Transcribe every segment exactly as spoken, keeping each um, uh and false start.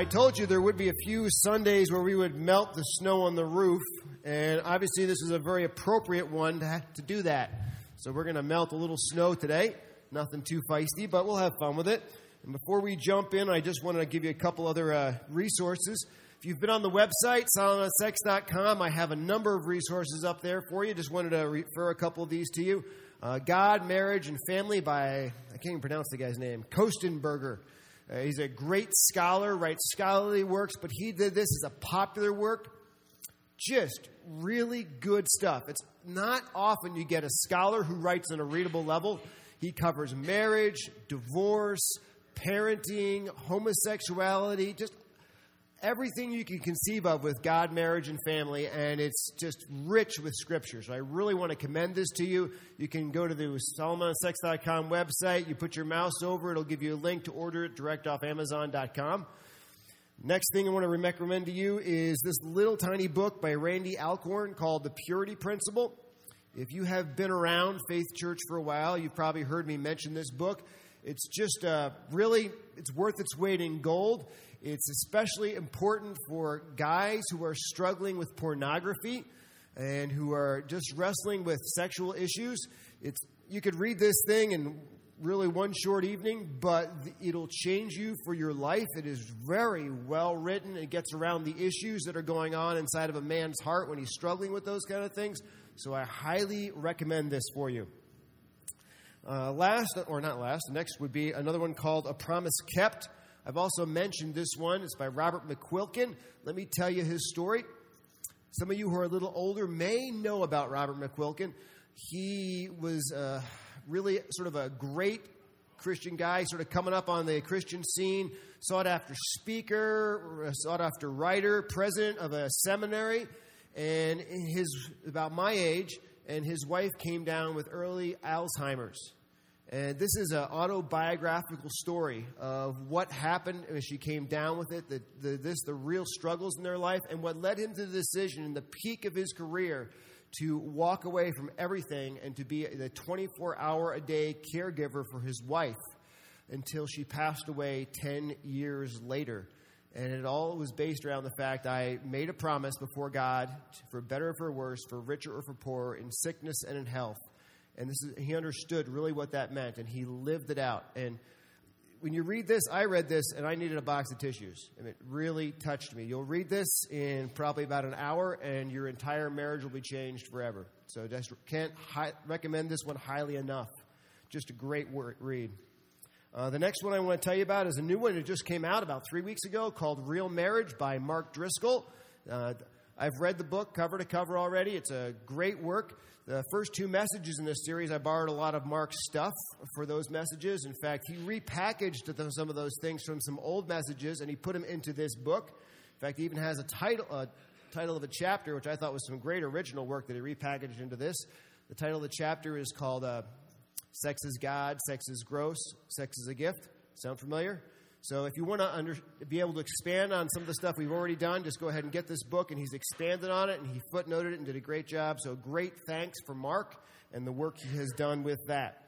I told you there would be a few Sundays where we would melt the snow on the roof, and obviously this is a very appropriate one to, have to do that. So we're going to melt a little snow today. Nothing too feisty, but we'll have fun with it. And before we jump in, I just want to give you a couple other uh, resources. If you've been on the website, solomon on sex dot com, I have a number of resources up there for you. Just wanted to refer a couple of these to you. Uh, God, Marriage, and Family by, I can't even pronounce the guy's name, Kostenberger. Uh, he's a great scholar, writes scholarly works, but he did this as a popular work. Just really good stuff. It's not often you get a scholar who writes on a readable level. He covers marriage, divorce, parenting, homosexuality, just everything you can conceive of with God, marriage, and family, and it's just rich with Scripture. So I really want to commend this to you. You can go to the solomon on sex dot com website. You put your mouse over it. It'll give you a link to order it direct off amazon dot com. Next thing I want to recommend to you is this little tiny book by Randy Alcorn called The Purity Principle. If you have been around Faith Church for a while, you've probably heard me mention this book. It's just uh, really, it's worth its weight in gold. It's especially important for guys who are struggling with pornography and who are just wrestling with sexual issues. It's you could read this thing in really one short evening, but it'll change you for your life. It is very well written. It gets around the issues that are going on inside of a man's heart when he's struggling with those kind of things. So I highly recommend this for you. Uh, last, or not last, next would be another one called A Promise Kept. I've also mentioned this one. It's by Robert McQuilkin. Let me tell you his story. Some of you who are a little older may know about Robert McQuilkin. He was uh, really sort of a great Christian guy, sort of coming up on the Christian scene, sought-after speaker, sought-after writer, president of a seminary, and his about my age, and his wife came down with early Alzheimer's. And this is an autobiographical story of what happened when she came down with it, the, the, this, the real struggles in their life, and what led him to the decision in the peak of his career to walk away from everything and to be the twenty-four hour a day caregiver for his wife until she passed away ten years later. And it all was based around the fact I made a promise before God, for better or for worse, for richer or for poorer, in sickness and in health. And this is, he understood really what that meant, and he lived it out. And when you read this, I read this, and I needed a box of tissues. And it really touched me. You'll read this in probably about an hour, and your entire marriage will be changed forever. So just can't hi- recommend this one highly enough. Just a great word, read. Uh, the next one I want to tell you about is a new one that just came out about three weeks ago called Real Marriage by Mark Driscoll. Uh, I've read the book cover to cover already. It's a great work. The first two messages in this series, I borrowed a lot of Mark's stuff for those messages. In fact, he repackaged some of those things from some old messages, and he put them into this book. In fact, he even has a title, a title of a chapter, which I thought was some great original work that he repackaged into this. The title of the chapter is called uh, Sex is God, Sex is Gross, Sex is a Gift. Sound familiar? So if you want to under, be able to expand on some of the stuff we've already done, just go ahead and get this book. And he's expanded on it, and he footnoted it and did a great job. So great thanks for Mark and the work he has done with that.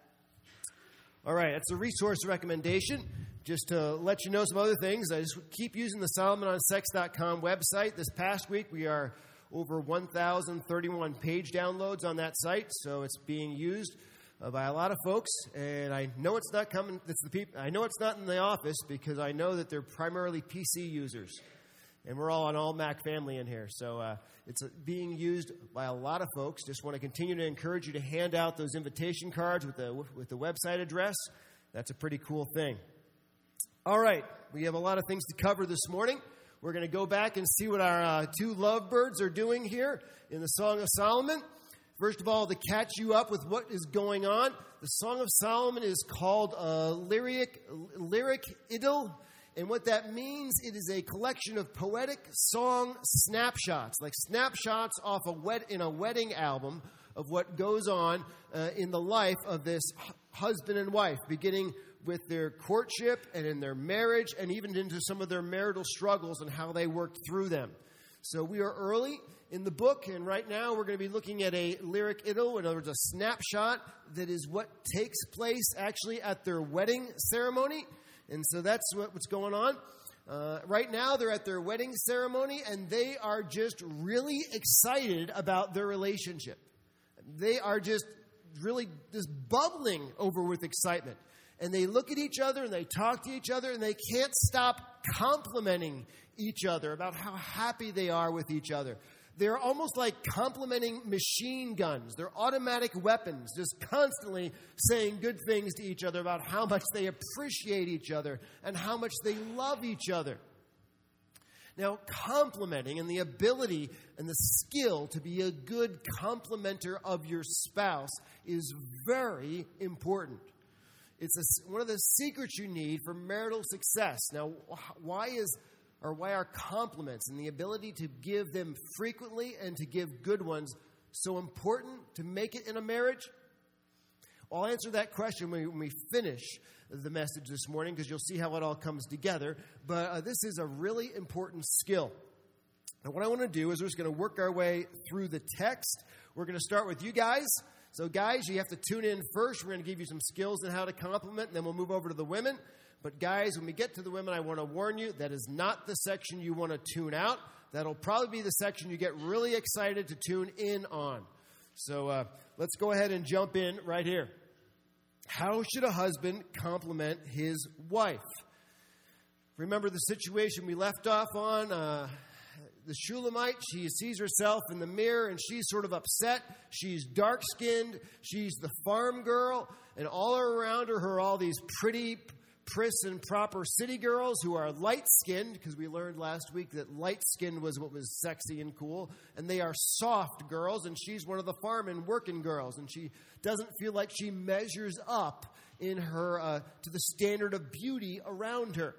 All right, that's a resource recommendation. Just to let you know some other things, I just keep using the solomon on sex dot com website. This past week, we are over one thousand thirty-one page downloads on that site, so it's being used Uh, by a lot of folks, and I know it's not coming. It's the people. I know it's not in the office because I know that they're primarily P C users, and we're all an all Mac family in here. So uh, it's uh, being used by a lot of folks. Just want to continue to encourage you to hand out those invitation cards with the with the website address. That's a pretty cool thing. All right, we have a lot of things to cover this morning. We're going to go back and see what our uh, two lovebirds are doing here in the Song of Solomon. First of all, to catch you up with what is going on, the Song of Solomon is called a lyric, lyric idyll. And what that means, it is a collection of poetic song snapshots, like snapshots off a wed- in a wedding album of what goes on uh, in the life of this h- husband and wife, beginning with their courtship and in their marriage and even into some of their marital struggles and how they worked through them. So we are early in the book, and right now we're going to be looking at a lyric idyll, in other words, a snapshot that is what takes place actually at their wedding ceremony. And so that's what, what's going on. Uh, right now, they're at their wedding ceremony, and they are just really excited about their relationship. They are just really just bubbling over with excitement. And they look at each other, and they talk to each other, and they can't stop complimenting each other about how happy they are with each other. They're almost like complimenting machine guns. They're automatic weapons, just constantly saying good things to each other about how much they appreciate each other and how much they love each other. Now, complimenting and the ability and the skill to be a good complimenter of your spouse is very important. It's a, one of the secrets you need for marital success. Now, why is or why are compliments and the ability to give them frequently and to give good ones so important to make it in a marriage? Well, I'll answer that question when we, when we finish the message this morning, because you'll see how it all comes together. But uh, this is a really important skill. And what I want to do is we're just going to work our way through the text. We're going to start with you guys. So guys, you have to tune in first. We're going to give you some skills on how to compliment, and then we'll move over to the women. But guys, when we get to the women, I want to warn you, that is not the section you want to tune out. That'll probably be the section you get really excited to tune in on. So uh, let's go ahead and jump in right here. How should a husband compliment his wife? Remember the situation we left off on? Uh, the Shulamite, she sees herself in the mirror, and she's sort of upset. She's dark-skinned. She's the farm girl. And all around her are all these pretty, pris and proper city girls who are light-skinned, because we learned last week that light-skinned was what was sexy and cool, and they are soft girls, and she's one of the farm and working girls, and she doesn't feel like she measures up in her uh, to the standard of beauty around her.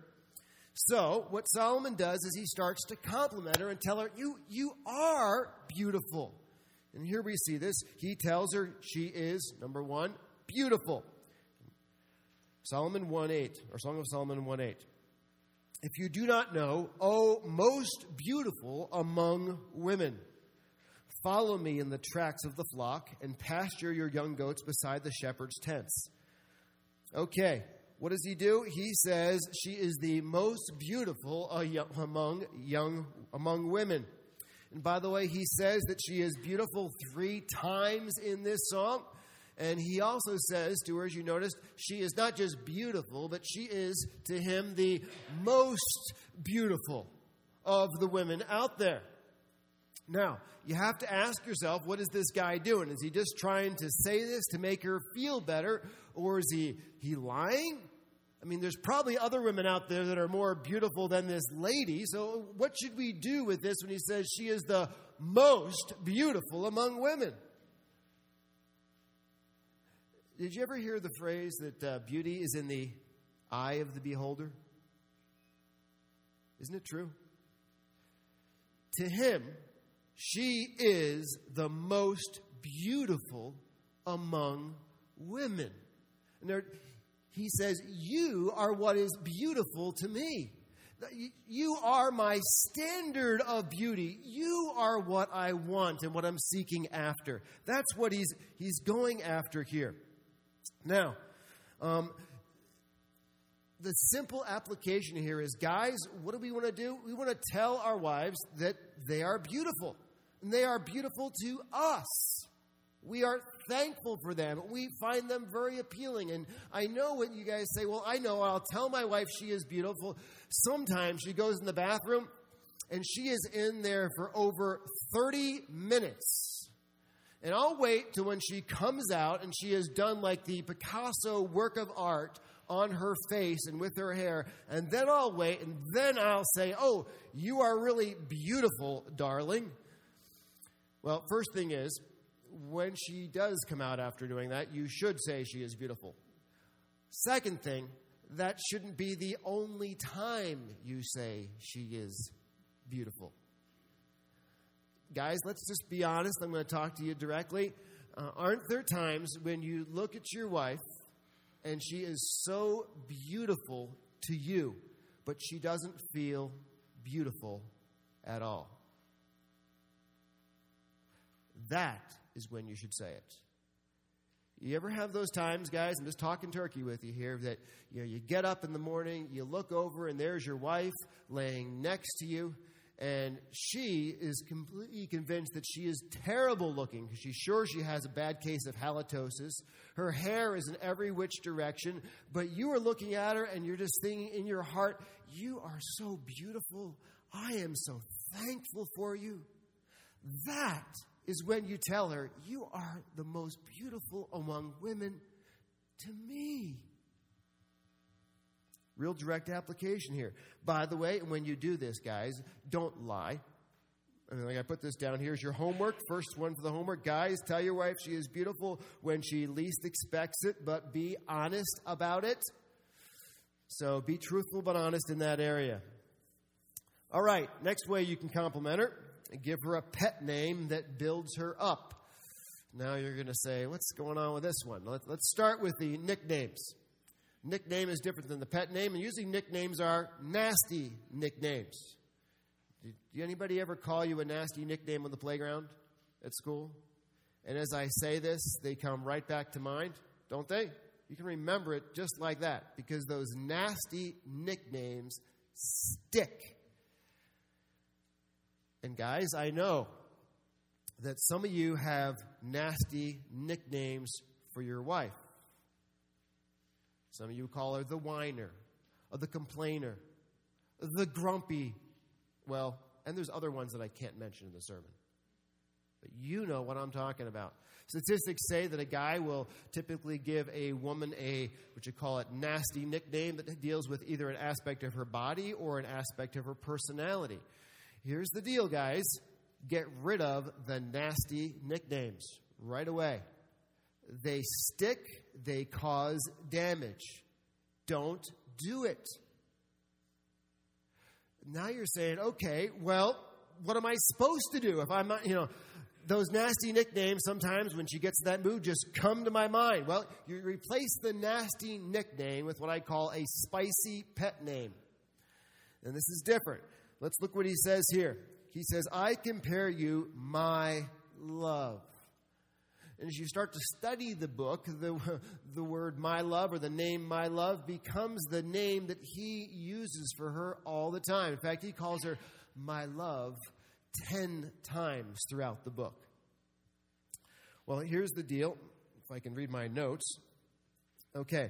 So what Solomon does is he starts to compliment her and tell her, you, you are beautiful. And here we see this. He tells her she is, number one, beautiful. Solomon one eight, or Song of Solomon one eight. If you do not know, O most beautiful among women, follow me in the tracks of the flock and pasture your young goats beside the shepherd's tents. Okay, what does he do? He says she is the most beautiful among young among women. And by the way, he says that she is beautiful three times in this song. And he also says to her, as you noticed, she is not just beautiful, but she is, to him, the most beautiful of the women out there. Now, you have to ask yourself, what is this guy doing? Is he just trying to say this to make her feel better, or is he, he lying? I mean, there's probably other women out there that are more beautiful than this lady, so what should we do with this when he says she is the most beautiful among women? Did you ever hear the phrase that uh, beauty is in the eye of the beholder? Isn't it true? To him, she is the most beautiful among women. And there, he says, you are what is beautiful to me. You are my standard of beauty. You are what I want and what I'm seeking after. That's what he's he's going after here. Now, um, the simple application here is, guys, what do we want to do? We want to tell our wives that they are beautiful. And they are beautiful to us. We are thankful for them. We find them very appealing. And I know what you guys say, well, I know, I'll tell my wife she is beautiful. Sometimes she goes in the bathroom, and she is in there for over thirty minutes. And I'll wait till when she comes out and she has done like the Picasso work of art on her face and with her hair. And then I'll wait and then I'll say, oh, you are really beautiful, darling. Well, first thing is, when she does come out after doing that, you should say she is beautiful. Second thing, that shouldn't be the only time you say she is beautiful. Guys, let's just be honest. I'm going to talk to you directly. Uh, aren't there times when you look at your wife and she is so beautiful to you, but she doesn't feel beautiful at all? That is when you should say it. You ever have those times, guys, I'm just talking turkey with you here, that you know, you get up in the morning, you look over, and there's your wife laying next to you, and she is completely convinced that she is terrible looking because she's sure she has a bad case of halitosis. Her hair is in every which direction, but you are looking at her and you're just thinking in your heart, you are so beautiful. I am so thankful for you. That is when you tell her, you are the most beautiful among women to me. Real direct application here. By the way, when you do this, guys, don't lie. I mean, like I put this down. Here's your homework. First one for the homework. Guys, tell your wife she is beautiful when she least expects it, but be honest about it. So be truthful but honest in that area. All right, next way you can compliment her. Give her a pet name that builds her up. Now you're going to say, what's going on with this one? Let's start with the nicknames. Nickname is different than the pet name, and usually nicknames are nasty nicknames. Did anybody ever call you a nasty nickname on the playground at school? And as I say this, they come right back to mind, don't they? You can remember it just like that, because those nasty nicknames stick. And guys, I know that some of you have nasty nicknames for your wife. Some of you call her the whiner, or the complainer, the grumpy. Well, and there's other ones that I can't mention in the sermon. But you know what I'm talking about. Statistics say that a guy will typically give a woman a, what you call it, nasty nickname that deals with either an aspect of her body or an aspect of her personality. Here's the deal, guys. Get rid of the nasty nicknames right away. They stick. They cause damage. Don't do it. Now you're saying, okay, well, what am I supposed to do if I'm not, you know, those nasty nicknames sometimes when she gets in that mood just come to my mind. Well, you replace the nasty nickname with what I call a spicy pet name. And this is different. Let's look what he says here. He says, I compare you, my love. And as you start to study the book, the, the word my love or the name my love becomes the name that he uses for her all the time. In fact, he calls her my love ten times throughout the book. Well, here's the deal. If I can read my notes. Okay.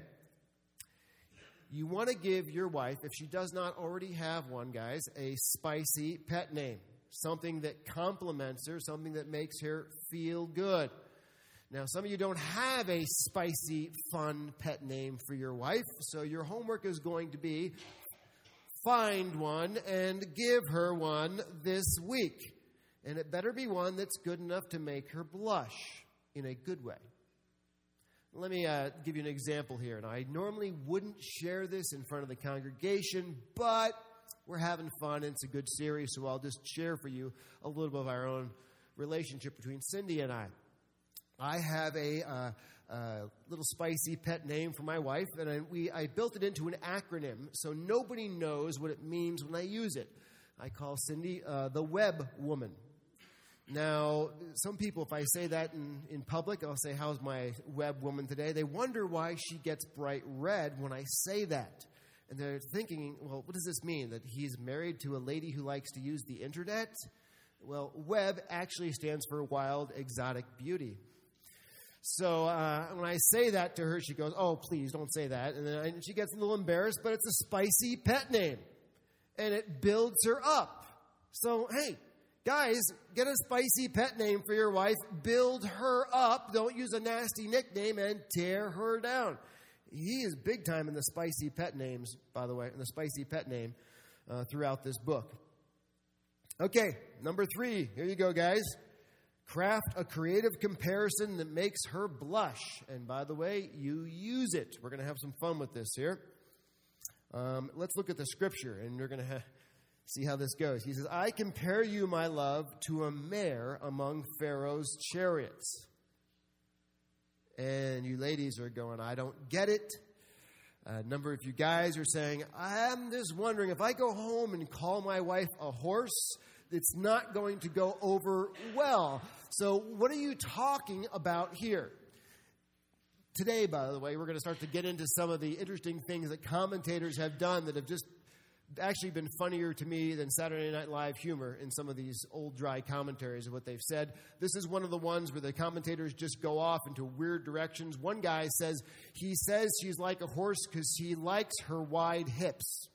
You want to give your wife, if she does not already have one, guys, a spicy pet name. Something that compliments her, something that makes her feel good. Now, some of you don't have a spicy, fun pet name for your wife, so your homework is going to be find one and give her one this week. And it better be one that's good enough to make her blush in a good way. Let me uh, give you an example here. And I normally wouldn't share this in front of the congregation, but we're having fun and it's a good series, so I'll just share for you a little bit of our own relationship between Cindy and I. I have a uh, uh, little spicy pet name for my wife, and I, we, I built it into an acronym so nobody knows what it means when I use it. I call Cindy uh, the Web Woman. Now, some people, if I say that in, in public, I'll say, how's my web woman today? They wonder why she gets bright red when I say that. And they're thinking, well, what does this mean? That he's married to a lady who likes to use the internet? Well, web actually stands for wild, exotic beauty. So uh, when I say that to her, she goes, oh, please don't say that. And then I, she gets a little embarrassed, but it's a spicy pet name. And it builds her up. So, hey, guys, get a spicy pet name for your wife. Build her up. Don't use a nasty nickname and tear her down. He is big time in the spicy pet names, by the way, in the spicy pet name uh, throughout this book. Okay, number three. Here you go, guys. Craft a creative comparison that makes her blush. And by the way, you use it. We're going to have some fun with this here. Um, let's look at the scripture, and we're going to ha- see how this goes. He says, I compare you, my love, to a mare among Pharaoh's chariots. And you ladies are going, I don't get it. A number of you guys are saying, I'm just wondering, if I go home and call my wife a horse, it's not going to go over well. So what are you talking about here? today, by the way, we're going to start to get into some of the interesting things that commentators have done that have just actually been funnier to me than Saturday Night Live humor in some of these old, dry commentaries of what they've said. This is one of the ones where the commentators just go off into weird directions. One guy says, he says she's like a horse because he likes her wide hips.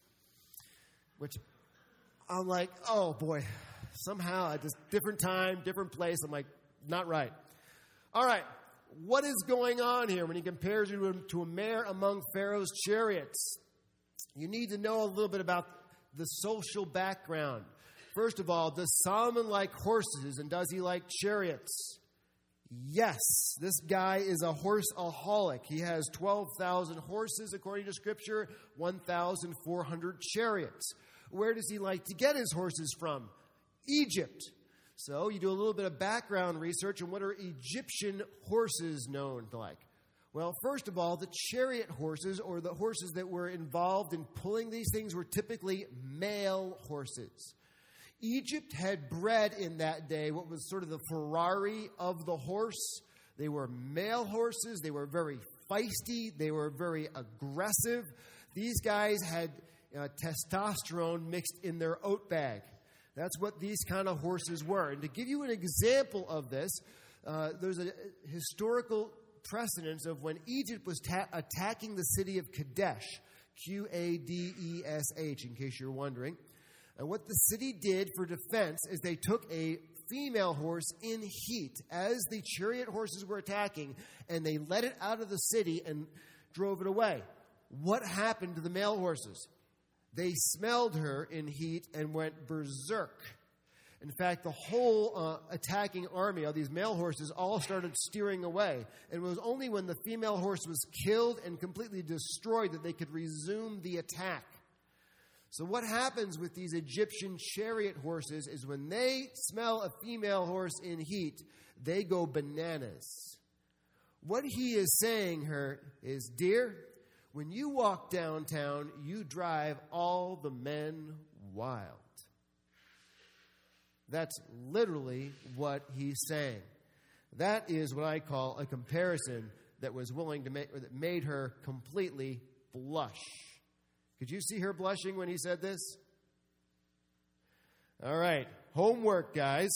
Which, I'm like, oh boy, somehow at this different time, different place, I'm like, not right. All right, what is going on here when he compares you to, to a mare among Pharaoh's chariots? You need to know a little bit about the social background. First of all, does Solomon like horses and does he like chariots? Yes, this guy is a horseaholic. He has twelve thousand horses, according to Scripture, one thousand four hundred chariots. Where does he like to get his horses from? Egypt. So you do a little bit of background research on what are Egyptian horses known like. Well, first of all, the chariot horses, or the horses that were involved in pulling these things, were typically male horses. Egypt had bred in that day what was sort of the Ferrari of the horse. They were male horses. They were very feisty. They were very aggressive. These guys had uh, testosterone mixed in their oat bag. That's what these kind of horses were. And to give you an example of this, uh, there's a historical precedence of when Egypt was ta- attacking the city of Kadesh, Q A D E S H, in case you're wondering. And what the city did for defense is they took a female horse in heat as the chariot horses were attacking, and they let it out of the city and drove it away. What happened to the male horses? They smelled her in heat and went berserk. In fact, the whole uh, attacking army of these male horses all started steering away. And it was only when the female horse was killed and completely destroyed that they could resume the attack. So what happens with these Egyptian chariot horses is when they smell a female horse in heat, they go bananas. What he is saying her is, dear, when you walk downtown, you drive all the men wild. That's literally what he's saying. That is what I call a comparison that was willing to make, or that made her completely blush. Could you see her blushing when he said this? All right, homework, guys.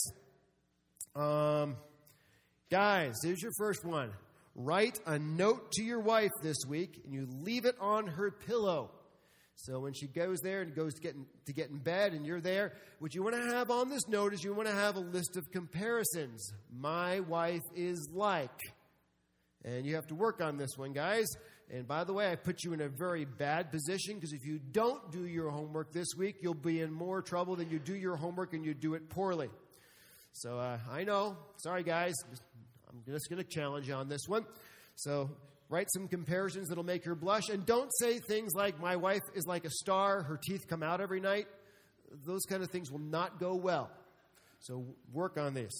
Um, guys, here's your first one. Write a note to your wife this week, and you leave it on her pillow. So when she goes there and goes to get, in, to get in bed and you're there, what you want to have on this note is you want to have a list of comparisons. My wife is like. And you have to work on this one, guys. And by the way, I put you in a very bad position because if you don't do your homework this week, you'll be in more trouble than you do your homework and you do it poorly. So uh, I know. Sorry, guys. I'm just going to challenge you on this one. So write some comparisons that'll make her blush. And don't say things like, my wife is like a star, her teeth come out every night. Those kind of things will not go well. So work on this.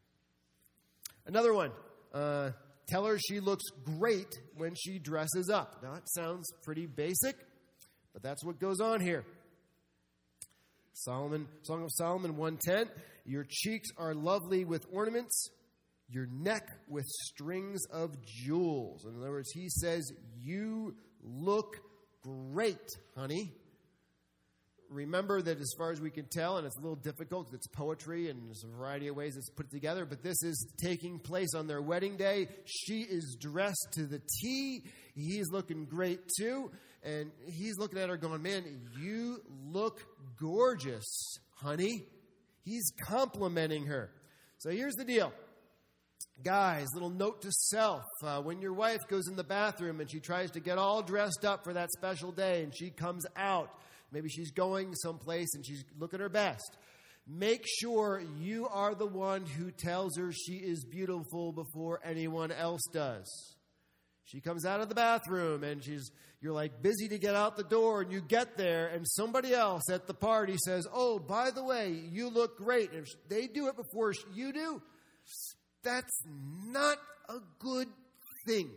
Another one. Uh, tell her she looks great when she dresses up. Now, that sounds pretty basic, but that's what goes on here. Solomon, Song of Solomon one ten. Your cheeks are lovely with ornaments, your neck with strings of jewels. In other words, he says, you look great, honey. Remember that as far as we can tell, and it's a little difficult because it's poetry and there's a variety of ways it's put together, but this is taking place on their wedding day. She is dressed to the T. He's looking great too. And he's looking at her going, man, you look gorgeous, honey. He's complimenting her. So here's the deal. Guys, little note to self. Uh, when your wife goes in the bathroom and she tries to get all dressed up for that special day and she comes out, maybe she's going someplace and she's looking her best, make sure you are the one who tells her she is beautiful before anyone else does. She comes out of the bathroom and she's you're like busy to get out the door, and you get there and somebody else at the party says, oh, by the way, you look great. And if they do it before you do, that's not a good thing.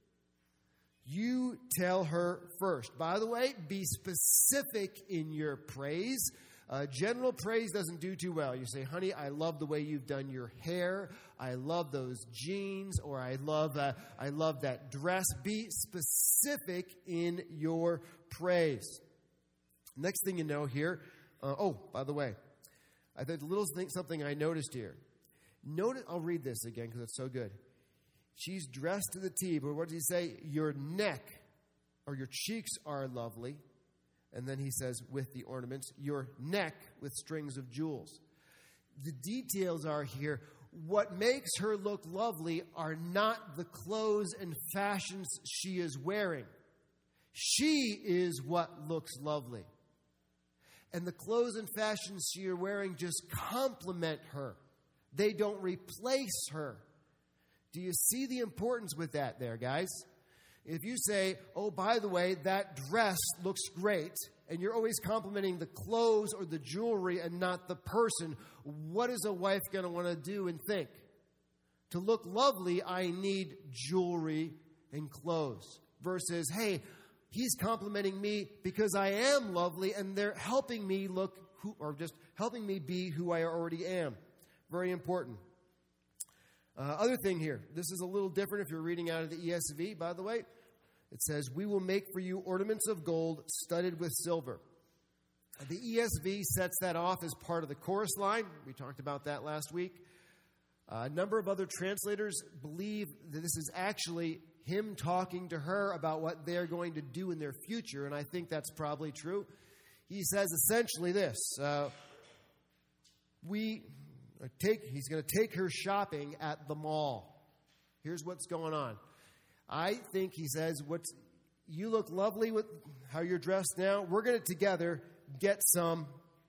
You tell her first. By the way, be specific in your praise. Uh, general praise doesn't do too well. You say, honey, I love the way you've done your hair. I love those jeans, or I love, uh, I love that dress. Be specific in your praise. Next thing you know here, uh, oh, by the way, I think a little thing, something I noticed here. Notice, I'll read this again because it's so good. She's dressed to the T, but what does he say? Your neck or your cheeks are lovely. And then he says, with the ornaments, your neck with strings of jewels. The details are here. What makes her look lovely are not the clothes and fashions she is wearing. She is what looks lovely. And the clothes and fashions she is wearing just complement her. They don't replace her. Do you see the importance with that there, guys? If you say, oh, by the way, that dress looks great, and you're always complimenting the clothes or the jewelry and not the person, what is a wife going to want to do and think? To look lovely, I need jewelry and clothes. Versus, hey, he's complimenting me because I am lovely, and they're helping me look, who, or just helping me be who I already am. Very important. Uh, other thing here, this is a little different if you're reading out of the E S V, by the way. It says, we will make for you ornaments of gold studded with silver. The E S V sets that off as part of the chorus line. We talked about that last week. Uh, a number of other translators believe that this is actually him talking to her about what they're going to do in their future, and I think that's probably true. He says essentially this, uh, we... Take, he's going to take her shopping at the mall. Here's what's going on. I think he says, "What's you look lovely with how you're dressed now. We're going to together get some,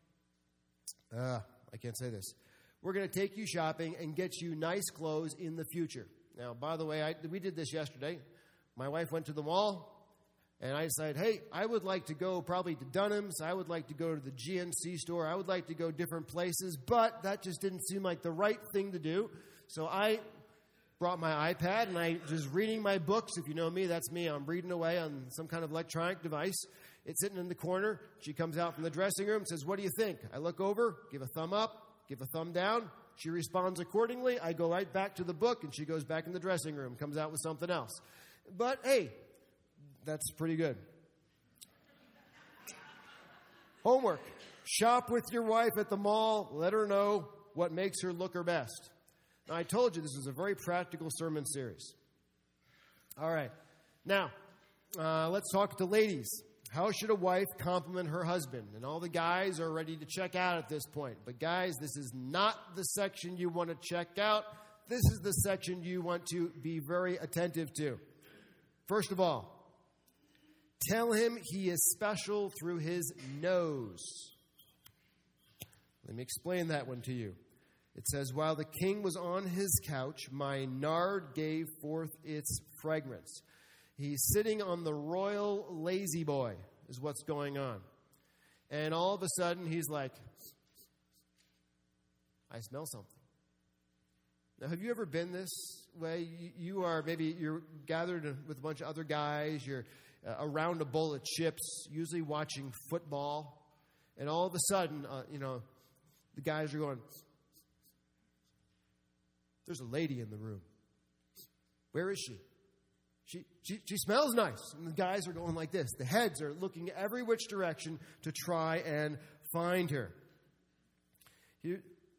uh, I can't say this. We're going to take you shopping and get you nice clothes in the future." Now, by the way, I, we did this yesterday. My wife went to the mall. And I decided, hey, I would like to go probably to Dunham's. I would like to go to the G N C store. I would like to go different places. But that just didn't seem like the right thing to do. So I brought my iPad, and I was reading my books. If you know me, that's me. I'm reading away on some kind of electronic device. It's sitting in the corner. She comes out from the dressing room and says, what do you think? I look over, give a thumb up, give a thumb down. She responds accordingly. I go right back to the book, and she goes back in the dressing room, comes out with something else. But, hey, that's pretty good. Homework. Shop with your wife at the mall. Let her know what makes her look her best. Now, I told you this is a very practical sermon series. All right. Now, uh, let's talk to ladies. How should a wife compliment her husband? And all the guys are ready to check out at this point. But guys, this is not the section you want to check out. This is the section you want to be very attentive to. First of all, tell him he is special through his nose. Let me explain that one to you. It says, while the king was on his couch, my nard gave forth its fragrance. He's sitting on the royal lazy boy, is what's going on. And all of a sudden, he's like, I smell something. Now, have you ever been this way? You are, maybe you're gathered with a bunch of other guys, you're Uh, around a bowl of chips, usually watching football, and all of a sudden, uh, you know, the guys are going, there's a lady in the room. Where is she? She, she, she smells nice. And the guys are going like this. The heads are looking every which direction to try and find her. Here,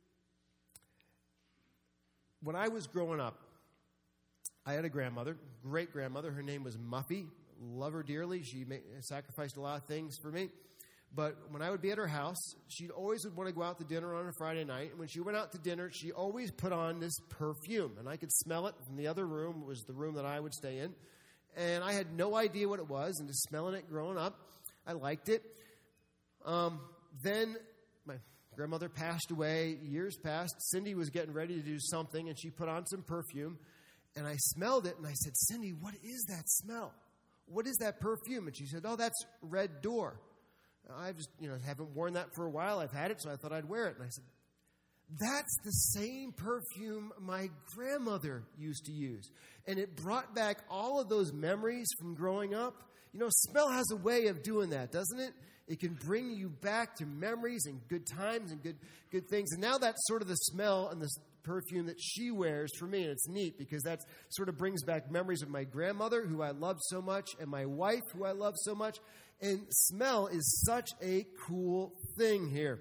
when I was growing up, I had a grandmother, great-grandmother. Her name was Muffy. Love her dearly. She made, sacrificed a lot of things for me. But when I would be at her house, she always would want to go out to dinner on a Friday night. And when she went out to dinner, she always put on this perfume. And I could smell it from the other room. It was the room that I would stay in. And I had no idea what it was. And just smelling it growing up, I liked it. Um, then my grandmother passed away. Years passed. Cindy was getting ready to do something. And she put on some perfume. And I smelled it. And I said, Cindy, what is that smell? What is that perfume? And she said, oh, that's Red Door. I just, you know, haven't worn that for a while. I've had it, so I thought I'd wear it. And I said, that's the same perfume my grandmother used to use. And it brought back all of those memories from growing up. You know, smell has a way of doing that, doesn't it? It can bring you back to memories and good times and good good things. And now that's sort of the smell and the perfume that she wears for me. And it's neat because that sort of brings back memories of my grandmother, who I love so much, and my wife, who I love so much. And smell is such a cool thing here.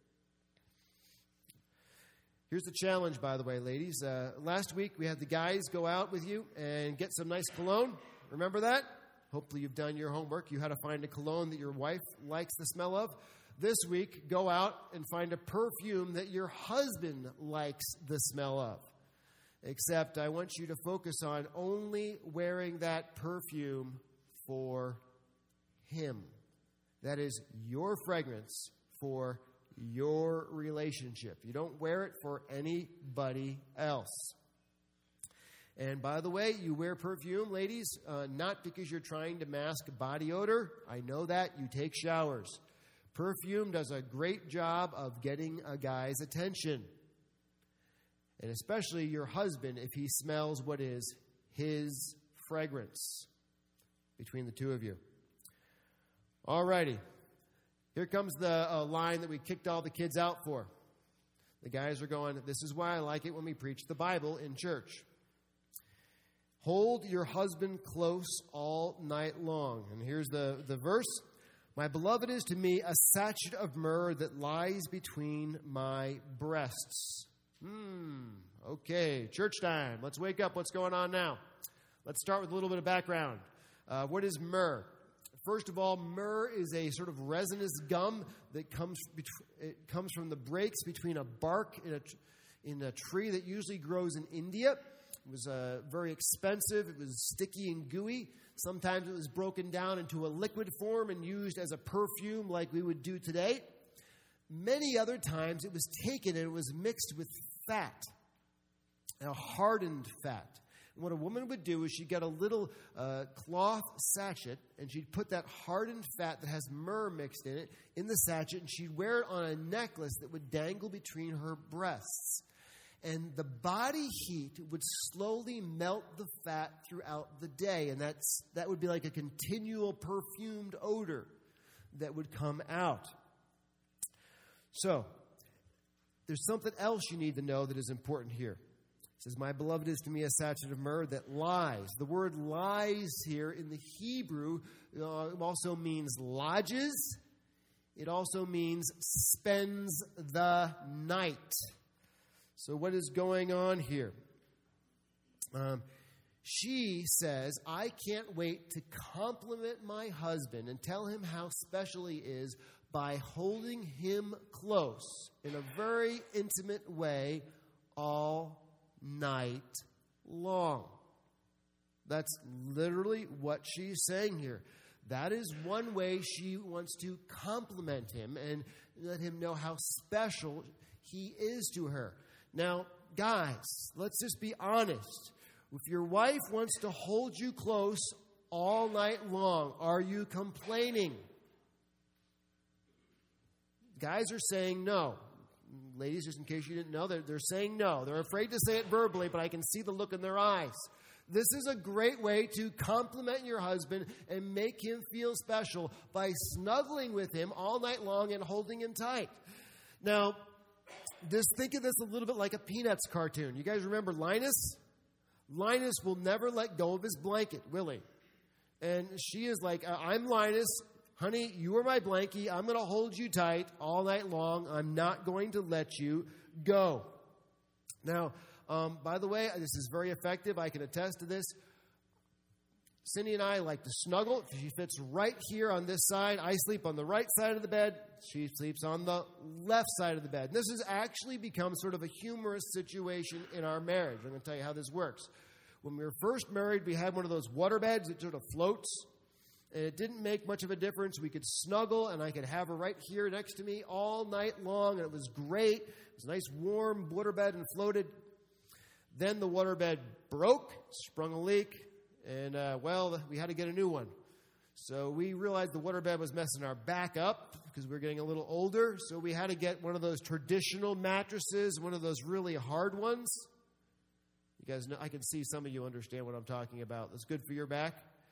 Here's the challenge, by the way, ladies. Uh, last week, we had the guys go out with you and get some nice cologne. Remember that? Hopefully you've done your homework. You had to find a cologne that your wife likes the smell of. This week, go out and find a perfume that your husband likes the smell of. Except I want you to focus on only wearing that perfume for him. That is your fragrance for your relationship. You don't wear it for anybody else. And by the way, you wear perfume, ladies, uh, not because you're trying to mask body odor. I know that. You take showers. Perfume does a great job of getting a guy's attention. And especially your husband if he smells what is his fragrance between the two of you. All righty. Here comes the uh, line that we kicked all the kids out for. The guys are going, this is why I like it when we preach the Bible in church. Hold your husband close all night long. And here's the, the verse. My beloved is to me a sachet of myrrh that lies between my breasts. Hmm, okay, church time. Let's wake up. What's going on now? Let's start with a little bit of background. Uh, what is myrrh? First of all, myrrh is a sort of resinous gum that comes it comes from the breaks between a bark in a, in a tree that usually grows in India. It was uh, very expensive. It was sticky and gooey. Sometimes it was broken down into a liquid form and used as a perfume like we would do today. Many other times it was taken and it was mixed with fat, a hardened fat. And what a woman would do is she'd get a little uh, cloth sachet and she'd put that hardened fat that has myrrh mixed in it in the sachet, and she'd wear it on a necklace that would dangle between her breasts. And the body heat would slowly melt the fat throughout the day. And that's that would be like a continual perfumed odor that would come out. So, there's something else you need to know that is important here. It says, my beloved is to me a sachet of myrrh that lies. The word lies here in the Hebrew uh, also means lodges. It also means spends the night. So what is going on here? Um, she says, I can't wait to compliment my husband and tell him how special he is by holding him close in a very intimate way all night long. That's literally what she's saying here. That is one way she wants to compliment him and let him know how special he is to her. Now, guys, let's just be honest. If your wife wants to hold you close all night long, are you complaining? Guys are saying no. Ladies, just in case you didn't know, they're, they're saying no. They're afraid to say it verbally, but I can see the look in their eyes. This is a great way to compliment your husband and make him feel special by snuggling with him all night long and holding him tight. Now, just think of this a little bit like a Peanuts cartoon. You guys remember Linus? Linus will never let go of his blanket, will he? And she is like, I'm Linus. Honey, you are my blankie. I'm going to hold you tight all night long. I'm not going to let you go. Now, um, by the way, this is very effective. I can attest to this. Cindy and I like to snuggle. She fits right here on this side. I sleep on the right side of the bed. She sleeps on the left side of the bed. And this has actually become sort of a humorous situation in our marriage. I'm going to tell you how this works. When we were first married, we had one of those water beds that sort of floats. And it didn't make much of a difference. We could snuggle, and I could have her right here next to me all night long. And it was great. It was a nice, warm waterbed and floated. Then the waterbed broke, sprung a leak. And, uh, well, we had to get a new one. So we realized the waterbed was messing our back up because we were getting a little older. So we had to get one of those traditional mattresses, one of those really hard ones. You guys know, I can see some of you understand what I'm talking about. That's good for your back.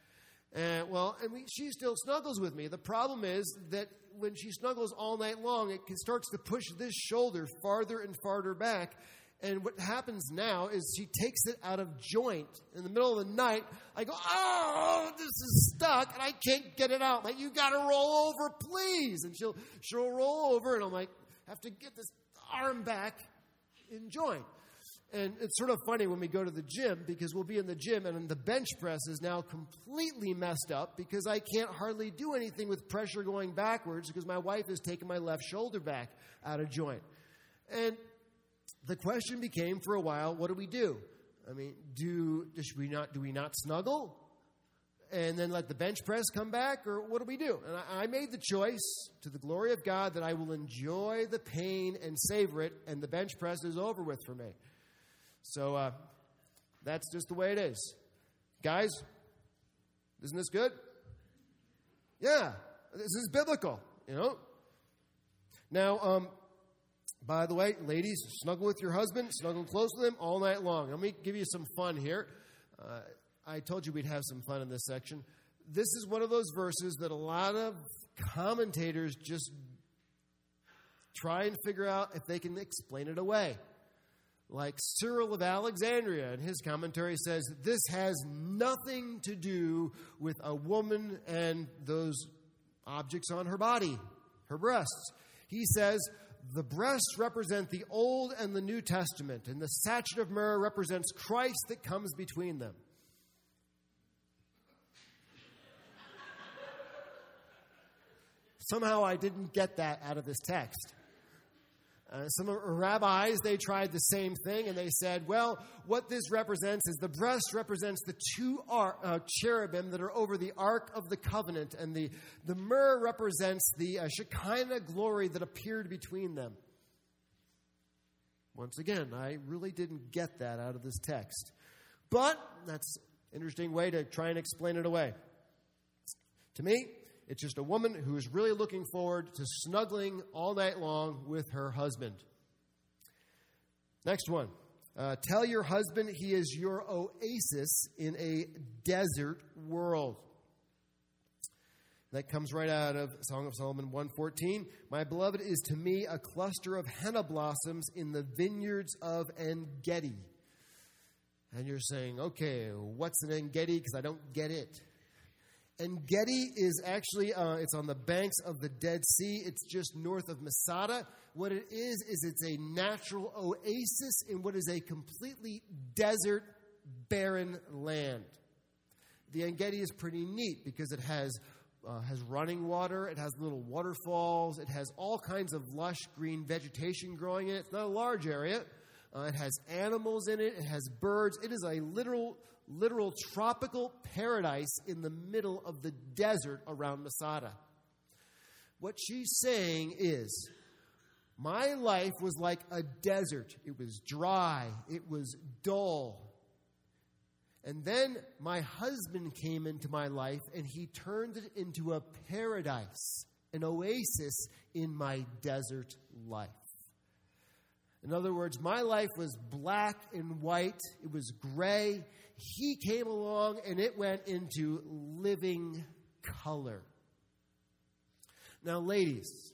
And, well, I mean, she still snuggles with me. The problem is that when she snuggles all night long, it can, starts to push this shoulder farther and farther back. And what happens now is she takes it out of joint. In the middle of the night, I go, oh, this is stuck, and I can't get it out. Like, you got to roll over, please. And she'll she'll roll over, and I'm like, have to get this arm back in joint. And it's sort of funny when we go to the gym, because we'll be in the gym, and the bench press is now completely messed up because I can't hardly do anything with pressure going backwards because my wife has taken my left shoulder back out of joint. And the question became for a while, what do we do? I mean, do, do we not do we not snuggle and then let the bench press come back, or what do we do? And I, I made the choice, to the glory of God, that I will enjoy the pain and savor it, and the bench press is over with for me. So uh, that's just the way it is. Guys, isn't this good? Yeah, this is biblical, you know. Now, um, by the way, ladies, snuggle with your husband, snuggle close with him all night long. Let me give you some fun here. Uh, I told you we'd have some fun in this section. This is one of those verses that a lot of commentators just try and figure out if they can explain it away. Like Cyril of Alexandria, in his commentary, says this has nothing to do with a woman and those objects on her body, her breasts. He says the breasts represent the Old and the New Testament, and the sachet of myrrh represents Christ that comes between them. Somehow I didn't get that out of this text. Uh, some rabbis, they tried the same thing, and they said, well, what this represents is the breast represents the two ar- uh, cherubim that are over the Ark of the Covenant, and the, the myrrh represents the uh, Shekinah glory that appeared between them. Once again, I really didn't get that out of this text. But that's an interesting way to try and explain it away. To me, it's just a woman who is really looking forward to snuggling all night long with her husband. Next one. Uh, tell your husband he is your oasis in a desert world. That comes right out of Song of Solomon one fourteen. My beloved is to me a cluster of henna blossoms in the vineyards of En-Gedi. And you're saying, okay, what's an En-Gedi? Because I don't get it. En-Gedi is actually, uh, it's on the banks of the Dead Sea. It's just north of Masada. What it is, is it's a natural oasis in what is a completely desert, barren land. The En-Gedi is pretty neat because it has uh, has running water. It has little waterfalls. It has all kinds of lush green vegetation growing in it. It's not a large area. Uh, it has animals in it. It has birds. It is a literal literal tropical paradise in the middle of the desert around Masada. What she's saying is, my life was like a desert. It was dry. It was dull. And then my husband came into my life, and he turned it into a paradise, an oasis in my desert life. In other words, my life was black and white. It was gray. He came along, and it went into living color. Now, ladies,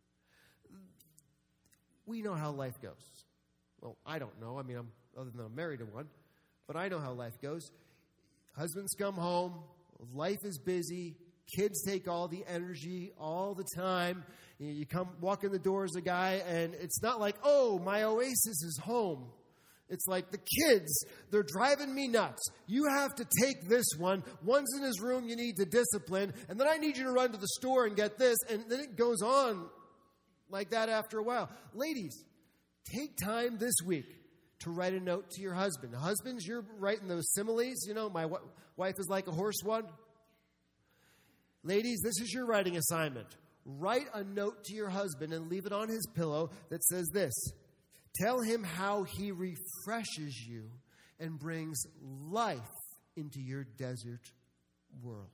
we know how life goes. Well, I don't know. I mean, I'm other than I'm married to one. But I know how life goes. Husbands come home. Life is busy. Kids take all the energy all the time. You come walk in the door as a guy, and it's not like, oh, my oasis is home. It's like the kids, they're driving me nuts. You have to take this one. One's in his room you need to discipline. And then I need you to run to the store and get this. And then it goes on like that after a while. Ladies, take time this week to write a note to your husband. Husbands, you're writing those similes. You know, my w- wife is like a horse one. Ladies, this is your writing assignment. Write a note to your husband and leave it on his pillow that says this. Tell him how he refreshes you and brings life into your desert world.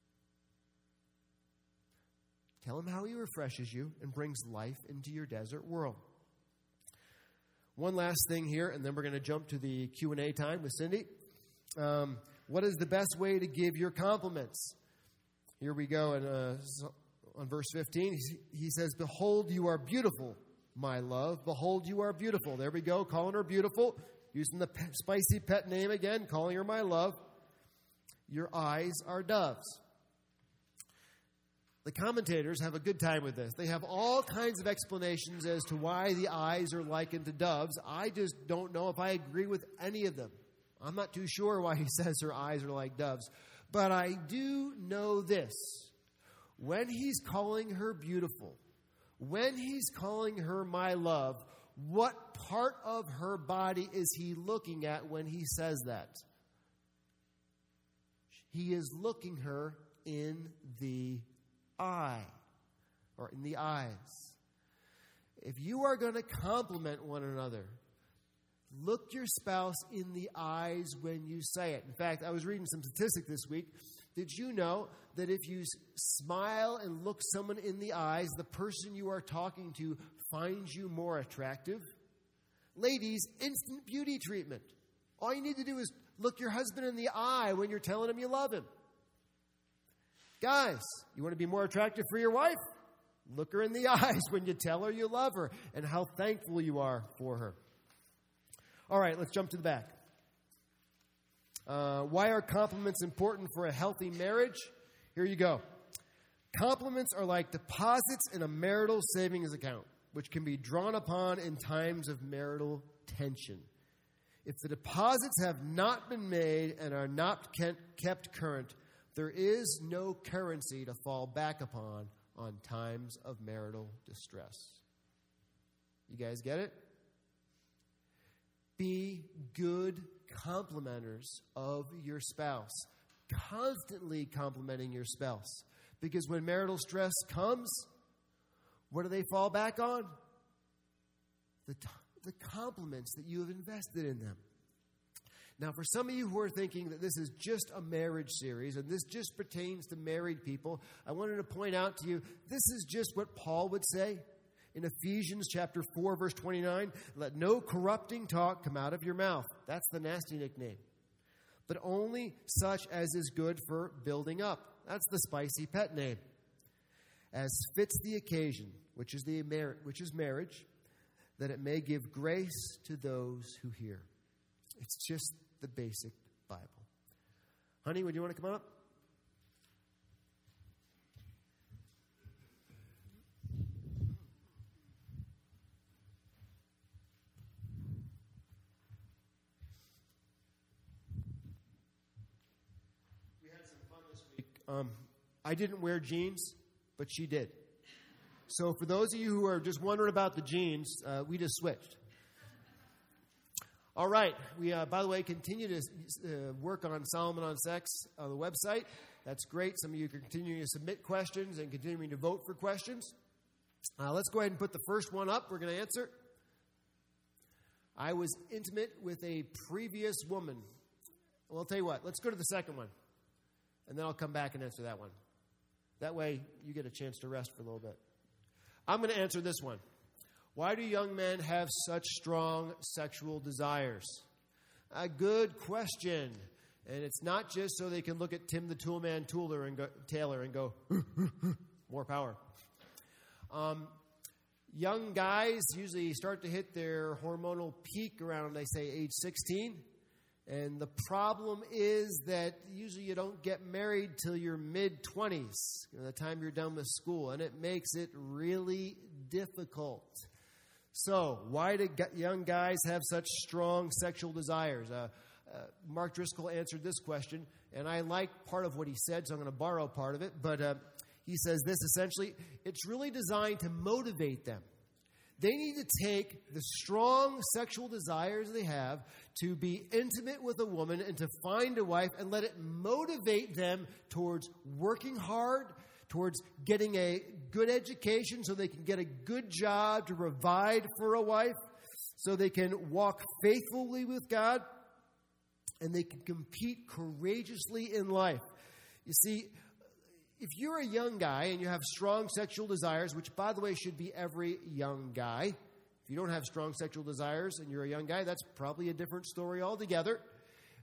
Tell him how he refreshes you and brings life into your desert world. One last thing here, and then we're going to jump to the Q and A time with Cindy. Um, what is the best way to give your compliments? Here we go in, uh, on verse fifteen. He says, behold, you are beautiful, my love. Behold, you are beautiful. There we go, calling her beautiful. Using the pe- spicy pet name again, calling her my love. Your eyes are doves. The commentators have a good time with this. They have all kinds of explanations as to why the eyes are likened to doves. I just don't know if I agree with any of them. I'm not too sure why he says her eyes are like doves. But I do know this. When he's calling her beautiful, when he's calling her my love, what part of her body is he looking at when he says that? He is looking her in the eye, or in the eyes. If you are going to compliment one another, look your spouse in the eyes when you say it. In fact, I was reading some statistics this week. Did you know that if you smile and look someone in the eyes, the person you are talking to finds you more attractive? Ladies, instant beauty treatment. All you need to do is look your husband in the eye when you're telling him you love him. Guys, you want to be more attractive for your wife? Look her in the eyes when you tell her you love her and how thankful you are for her. All right, let's jump to the back. Uh, why are compliments important for a healthy marriage? Here you go. Compliments are like deposits in a marital savings account, which can be drawn upon in times of marital tension. If the deposits have not been made and are not kept current, there is no currency to fall back upon on times of marital distress. You guys get it? Be good complimenters of your spouse. Constantly complimenting your spouse. Because when marital stress comes, what do they fall back on? The, t- the compliments that you have invested in them. Now, for some of you who are thinking that this is just a marriage series and this just pertains to married people, I wanted to point out to you, this is just what Paul would say in Ephesians chapter four, verse twenty-nine. Let no corrupting talk come out of your mouth. That's the nasty nickname. But only such as is good for building up. That's the spicy pet name. As fits the occasion, which is the mar- which is marriage, that it may give grace to those who hear. It's just the basic Bible. Honey, would you want to come on up? We had some fun this week. Um, I didn't wear jeans, but she did. So for those of you who are just wondering about the jeans, uh, we just switched. All right. We, uh, by the way, continue to uh, work on Solomon on Sex on the website. That's great. Some of you are continuing to submit questions and continuing to vote for questions. Uh, let's go ahead and put the first one up. We're going to answer. I was intimate with a previous woman. Well, I'll tell you what. Let's go to the second one, and then I'll come back and answer that one. That way, you get a chance to rest for a little bit. I'm going to answer this one. Why do young men have such strong sexual desires? A good question. And it's not just so they can look at Tim the Toolman Taylor and go, Taylor and go more power. Um, young guys usually start to hit their hormonal peak around, they say, age sixteen. And the problem is that usually you don't get married till your mid-twenties, you know, the time you're done with school. And it makes it really difficult. So, why do young guys have such strong sexual desires? Uh, uh, Mark Driscoll answered this question, and I like part of what he said, so I'm going to borrow part of it. But uh, he says this essentially, it's really designed to motivate them. They need to take the strong sexual desires they have to be intimate with a woman and to find a wife and let it motivate them towards working hard, towards getting a good education so they can get a good job to provide for a wife, so they can walk faithfully with God, and they can compete courageously in life. You see, if you're a young guy and you have strong sexual desires, which, by the way, should be every young guy. If you don't have strong sexual desires and you're a young guy, that's probably a different story altogether.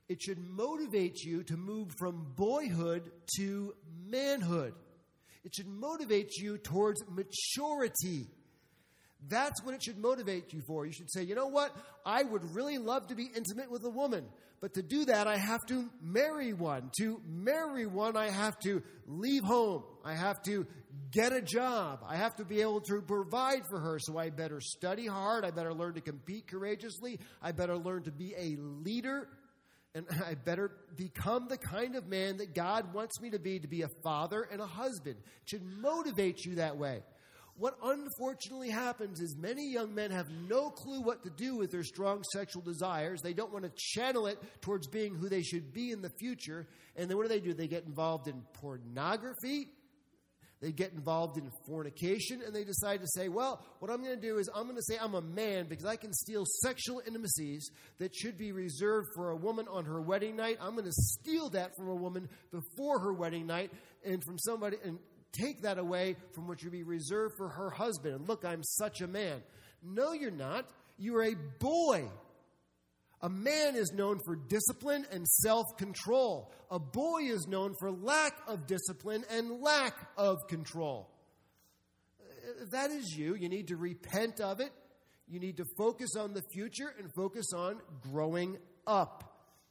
It should motivate you to move from boyhood to manhood. It should motivate you towards maturity. That's what it should motivate you for. You should say, you know what? I would really love to be intimate with a woman. But to do that, I have to marry one. To marry one, I have to leave home. I have to get a job. I have to be able to provide for her. So I better study hard. I better learn to compete courageously. I better learn to be a leader. And I better become the kind of man that God wants me to be, to be a father and a husband. It should motivate you that way. What unfortunately happens is many young men have no clue what to do with their strong sexual desires. They don't want to channel it towards being who they should be in the future. And then what do they do? They get involved in pornography. They get involved in fornication. And they decide to say, well, what I'm going to do is I'm going to say I'm a man because I can steal sexual intimacies that should be reserved for a woman on her wedding night. I'm going to steal that from a woman before her wedding night and from somebody and take that away from what should be reserved for her husband. And look, I'm such a man. No, you're not. You are a boy. A man is known for discipline and self-control. A boy is known for lack of discipline and lack of control. If that is you, you need to repent of it. You need to focus on the future and focus on growing up.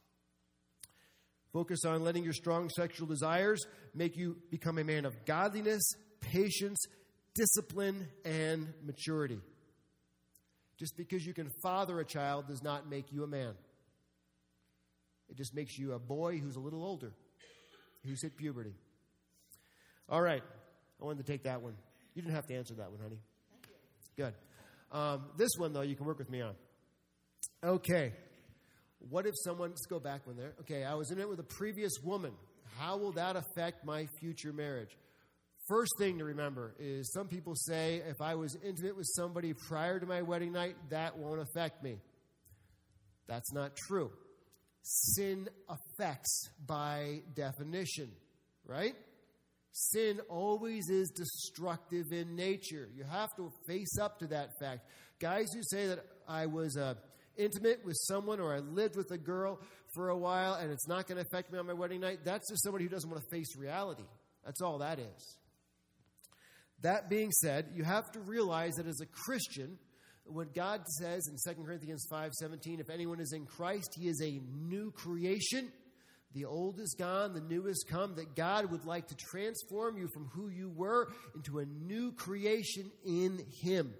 Focus on letting your strong sexual desires make you become a man of godliness, patience, discipline, and maturity. Just because you can father a child does not make you a man. It just makes you a boy who's a little older, who's hit puberty. All right. I wanted to take that one. You didn't have to answer that one, honey. Good. Um, this one, though, you can work with me on. Okay. What if someone, let's go back one there. Okay, I was in it with a previous woman. How will that affect my future marriage? First thing to remember is some people say if I was intimate with somebody prior to my wedding night, that won't affect me. That's not true. Sin affects by definition, right? Sin always is destructive in nature. You have to face up to that fact. Guys who say that I was uh, intimate with someone or I lived with a girl for a while and it's not going to affect me on my wedding night, that's just somebody who doesn't want to face reality. That's all that is. That being said, you have to realize that as a Christian, when God says in Second Corinthians five seventeen, if anyone is in Christ, he is a new creation. The old is gone, the new has come, that God would like to transform you from who you were into a new creation in him.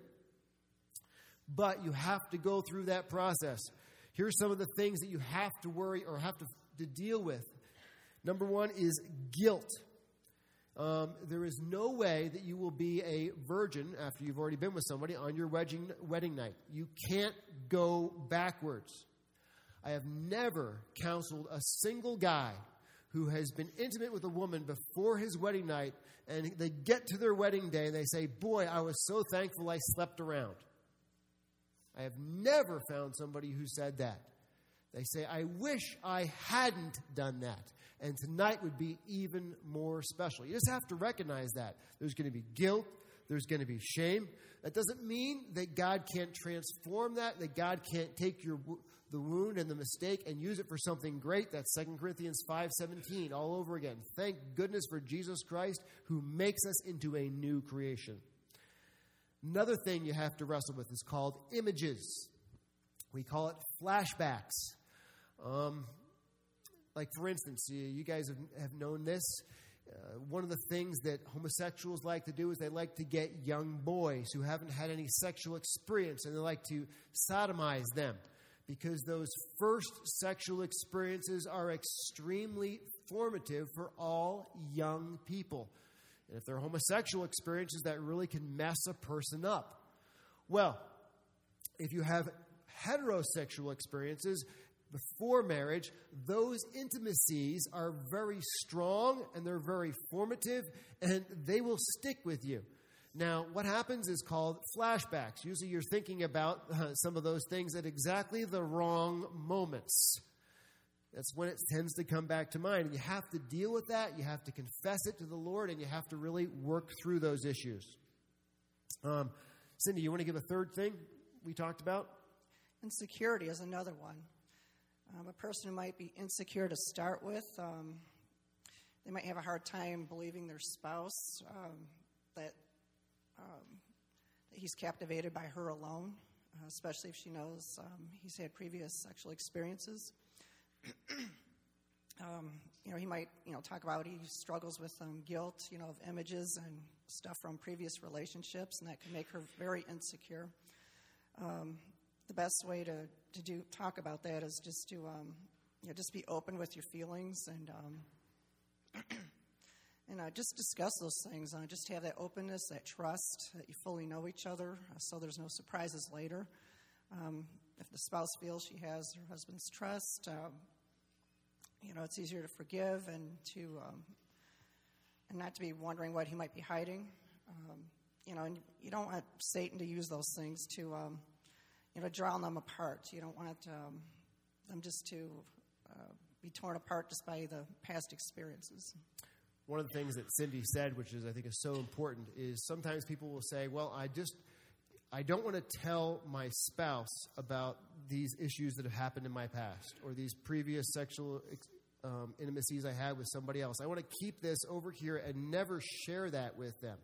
But you have to go through that process. Here's some of the things that you have to worry or have to, to deal with. Number one is guilt. Um, there is no way that you will be a virgin after you've already been with somebody on your wedding, wedding night. You can't go backwards. I have never counseled a single guy who has been intimate with a woman before his wedding night, and they get to their wedding day and they say, boy, I was so thankful I slept around. I have never found somebody who said that. They say, I wish I hadn't done that. And tonight would be even more special. You just have to recognize that. There's going to be guilt. There's going to be shame. That doesn't mean that God can't transform that, that God can't take your the wound and the mistake and use it for something great. That's Second Corinthians five seventeen all over again. Thank goodness for Jesus Christ who makes us into a new creation. Another thing you have to wrestle with is called images. We call it flashbacks. Um, like, for instance, you, you guys have, have known this. Uh, one of the things that homosexuals like to do is they like to get young boys who haven't had any sexual experience, and they like to sodomize them because those first sexual experiences are extremely formative for all young people. And if they're homosexual experiences, that really can mess a person up. Well, if you have heterosexual experiences before marriage, those intimacies are very strong and they're very formative and they will stick with you. Now, what happens is called flashbacks. Usually you're thinking about uh, some of those things at exactly the wrong moments. That's when it tends to come back to mind. And you have to deal with that. You have to confess it to the Lord, and you have to really work through those issues. Um, Cindy, you want to give a third thing we talked about? Insecurity is another one. Um, a person who might be insecure to start with, um, they might have a hard time believing their spouse um, that, um, that he's captivated by her alone, uh, especially if she knows um, he's had previous sexual experiences. um, you know, he might, you know, talk about he struggles with um, guilt, you know, of images and stuff from previous relationships, and that can make her very insecure. Um, the best way to, to do talk about that is just to, um, you know, just be open with your feelings and um, and uh, just discuss those things. Uh, just have that openness, that trust, that you fully know each other, uh, so there's no surprises later. Um, if the spouse feels she has her husband's trust, um, you know, it's easier to forgive and to um, and not to be wondering what he might be hiding. Um, you know, and you don't want Satan to use those things to, um, you know, draw them apart. You don't want um, them just to uh, be torn apart just by the past experiences. One of the things that Cindy said, which is I think is so important, is sometimes people will say, well, I just, I don't want to tell my spouse about these issues that have happened in my past or these previous sexual um, intimacies I had with somebody else. I want to keep this over here and never share that with them.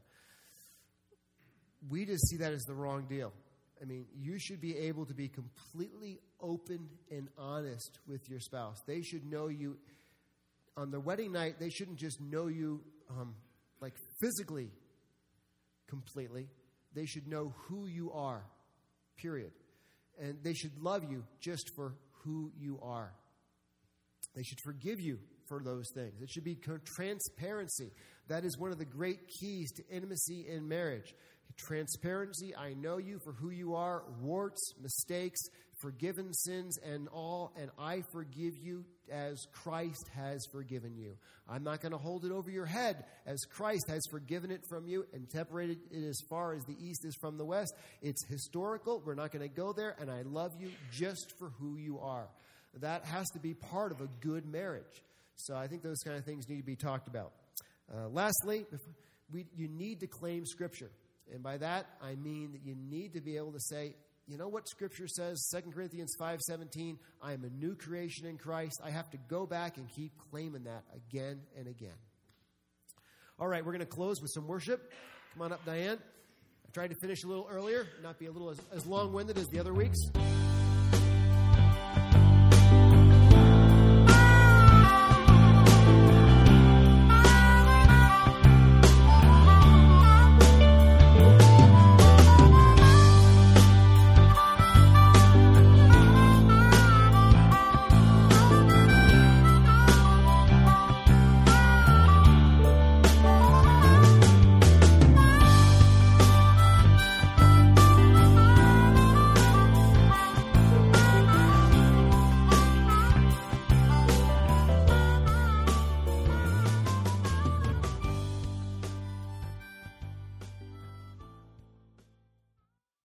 We just see that as the wrong deal. I mean, you should be able to be completely open and honest with your spouse. They should know you. On their wedding night, they shouldn't just know you um, like physically completely. They should know who you are, period. And they should love you just for who you are. They should forgive you for those things. It should be transparency. That is one of the great keys to intimacy in marriage. Transparency, I know you for who you are, warts, mistakes, forgiven sins and all, and I forgive you as Christ has forgiven you. I'm not going to hold it over your head as Christ has forgiven it from you and separated it as far as the east is from the west. It's historical. We're not going to go there, and I love you just for who you are. That has to be part of a good marriage. So I think those kind of things need to be talked about. Uh, lastly, we, you need to claim Scripture. And by that, I mean that you need to be able to say, you know what Scripture says, Second Corinthians five seventeen, I am a new creation in Christ. I have to go back and keep claiming that again and again. All right, we're going to close with some worship. Come on up, Diane. I tried to finish a little earlier, not be a little as, as long-winded as the other weeks.